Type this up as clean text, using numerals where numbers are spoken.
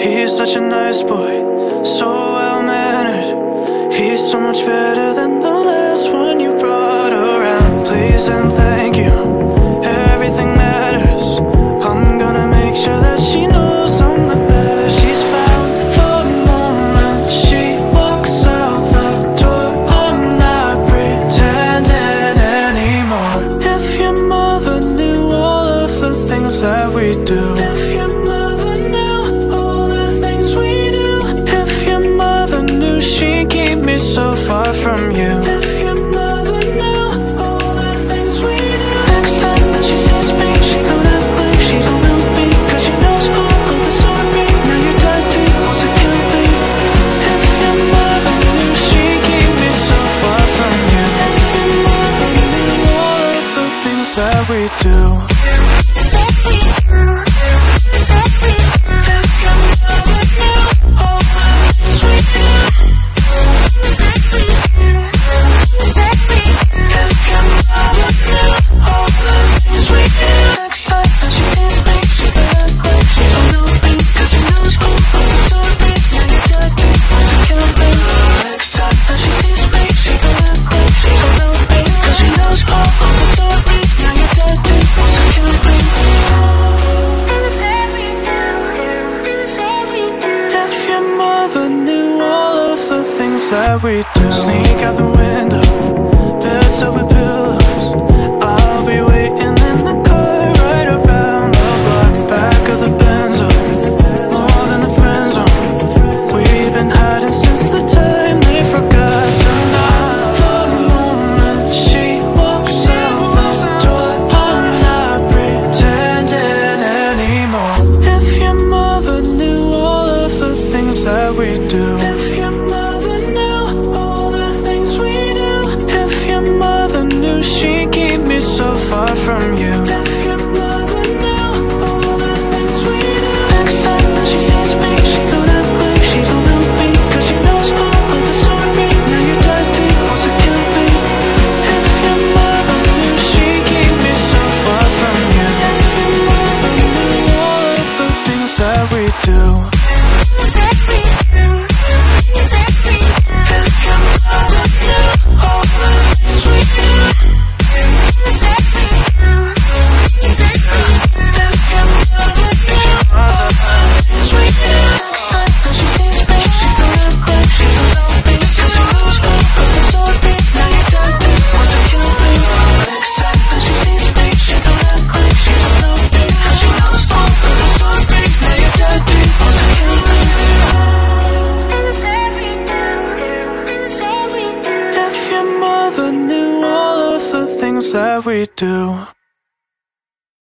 He's such a nice boy, so well-mannered. He's so much better than the last one you brought around. Please and thank you, everything matters. I'm gonna make sure that she knows I'm the best. She's found the moment she walks out the door. I'm not pretending anymore. If your mother knew all of the things that we do, if your mother knew all the things we do, if your mother knew she'd keep me so far from you, if your mother knew all the things we do. Next time that she sees me, she gon' act like she don't know me, 'cause she knows all of the story. Now your daddy wants to kill me. If your mother knew she'd keep me so far from you, if your mother knew all of the things that we do. That we do. Sneak out the window, beds over pillows. I'll be waiting in the car right around the block. Back of the Benzo, more than the friend zone. We've been hiding since the time they forgot. Tonight, the moment she walks out the door, I'm not pretending anymore. If your mother knew all of the things that we do, if your mother she'd keep me so far from you. If your mother knew all the things we do. Next time that she sees me, she gon' act like she don't know me, 'cause she knows all of the story. Now your daddy wants to kill me. If your mother knew she'd keep me so far from you. If your mother knew all of the things that we do. That we do.